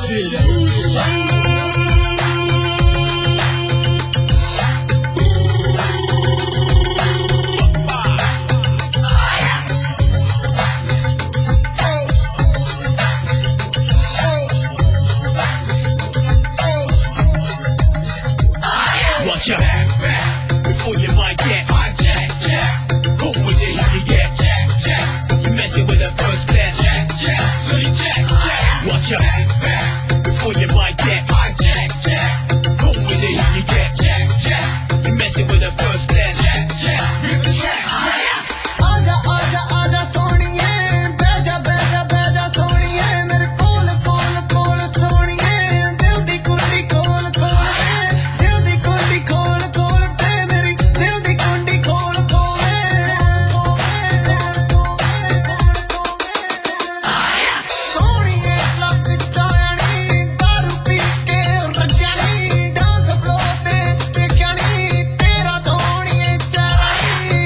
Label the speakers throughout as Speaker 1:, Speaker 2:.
Speaker 1: Watch your back before you might get hijacked. Go with it, you get jack. You're messing with a first class jack. So you jack. Watch your back before you might get hijacked. Go with it, you get jack. You're messing with a first class jack. Rip the jack.
Speaker 2: आजा आजा आजा सोनिए बैजा बैजा बैजा सोनिए मेरे कोल कोल कोल सोनिए दिल दी कुंडी खोल खोल दिल दी कुंडी खोल खोल ते मेरी दिल दी कुंडी खोल खोल सोनिए क्लब जानी दारू पी के रजानी डांस फ्लोर ते देखया नी तेरा सोनिए Charani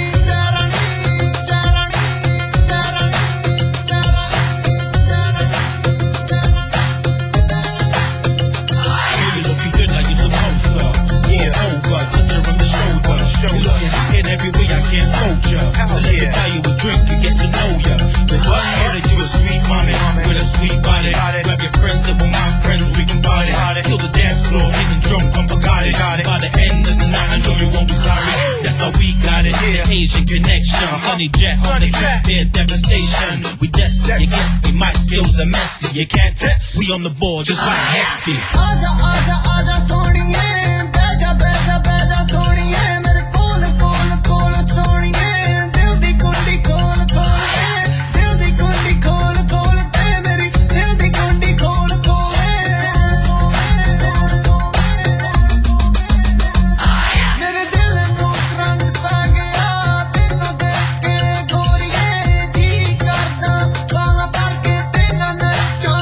Speaker 1: Every way I can't hold ya. So let me buy you a drink and get to know ya. But I hear that you a sweet mommy with a sweet body. Grab your friends and with my friends we can party. Till the dance floor getting drunk on Bacardi. By the end of the night I know you won't be sorry. That's how we got it here. Asian connection. Sunny Jack on the track. Their devastation. We destined. You guess me. My skills are messy. You can't test. We on the board just like Hexty.
Speaker 2: आजा आजा आजा सोनिए बैजा बैजा बैजा सोनिए मेरे कोल कोल कोल सोनिए दिल दी कुंडी खोल खोल दिल दी कुंडी खोल खोल ते मेरी दिल दी कुंडी खोल खोल मेरे दिल नू रंग पा गया तेनू देख के गोरीए जी करदा बाला करके तेना नच्चा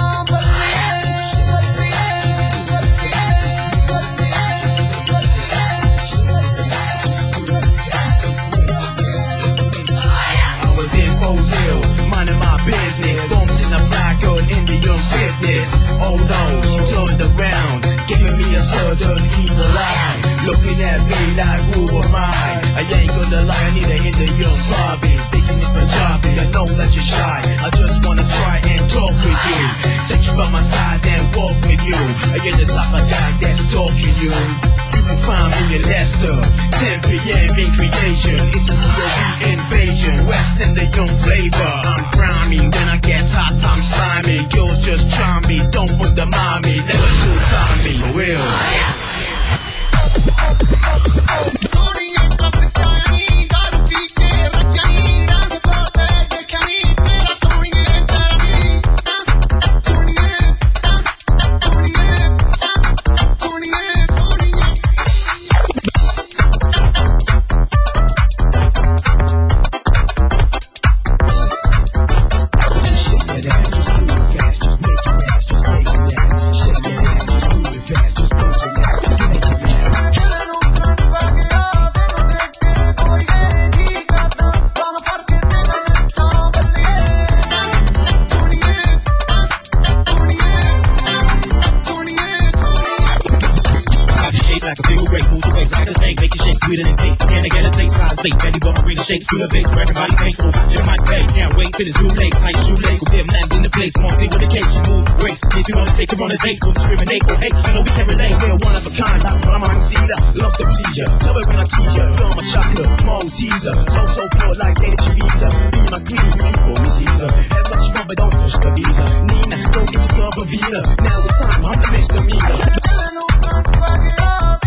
Speaker 1: minding my business, bumped in a black girl in the young fitness. Oh no, she turned around, giving me a certain evil eye, looking at me like who am I ain't gonna lie, I need to hit the young Bobby, speaking in Punjabi, I know that you're shy, I just wanna try and talk with you, take you by my side and walk with you, you're the type of guy that's stalking you. You can find me in Leicester, 10 p.m. in creation. It's a COB invasion, West and the young flavor. I'm priming, then I get hot, I'm slimy. Girls just charm me, don't put the mommy, never too time me, for real.
Speaker 2: सोनिए club जानी दारू P के Rajani dance floor पे देखया नी तेरा सोनिए Charani सोनिए
Speaker 1: sweeter than cake. Can I get a taste? Size 8. Betty bought marina shake through the base where everybody pays for. You might pay. Can't wait till it's too late. Tight shoelace. With them lambs in the place. One thing with a cake. She move grace. If you wanna take her on a date, don't discriminate. Oh, hey, I know we can relate. We're one of a kind. Like mama and cedar. Love the pleasure. Love it when I tease ya. You're my chocolate. Malteser. So pure like Lady Teresa. Be my queen. You can call me Caesar. Have much fun, but don't push the visa. Nina, don't get the club of Vina. Now it's time. I'm the misdemeanor.